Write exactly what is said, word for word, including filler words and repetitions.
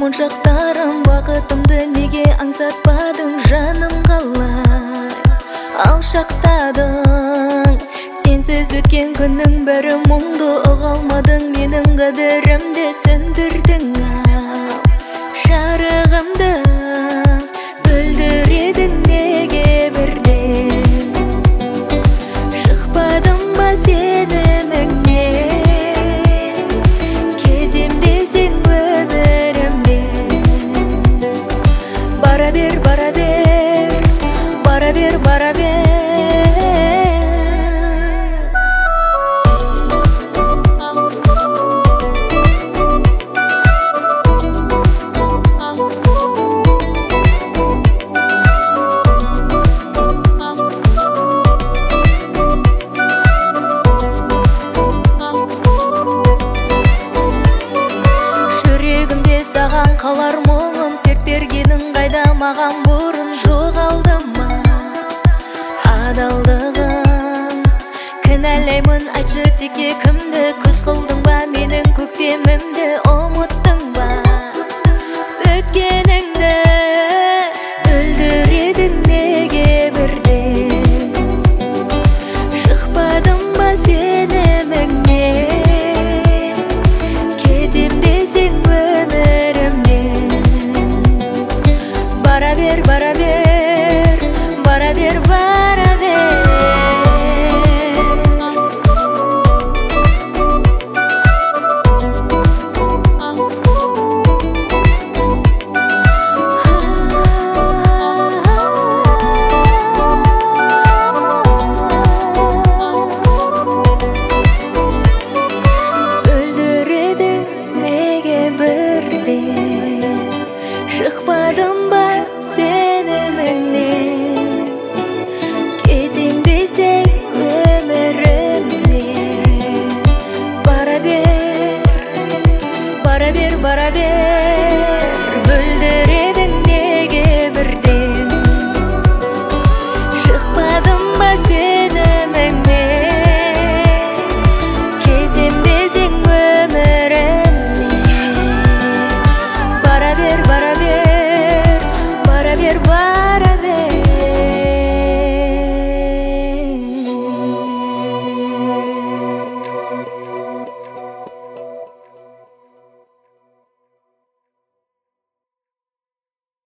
Моншақтарым бақытымды неге аңсатпадың, жаным қалай алшақтадың. Сенсіз өткен күннің бәрі мұңды, ұға алмадың менің қадірімді, сөндірдің ау жарығымды, бүлдіредің неге бірден. Шықпадым ба сеніміңнен, кетем десең өмірімден. Бара бер, бара бер, бара бер, бара бер. Саған қалар мұңым, серт бергенің қайда маған бұрын, жоғалды ма адалдығым? Кінәлаймын, айтшы теке кімді, көз қылдың ба менің көктемімді, ұмыттың ба өткеніңді?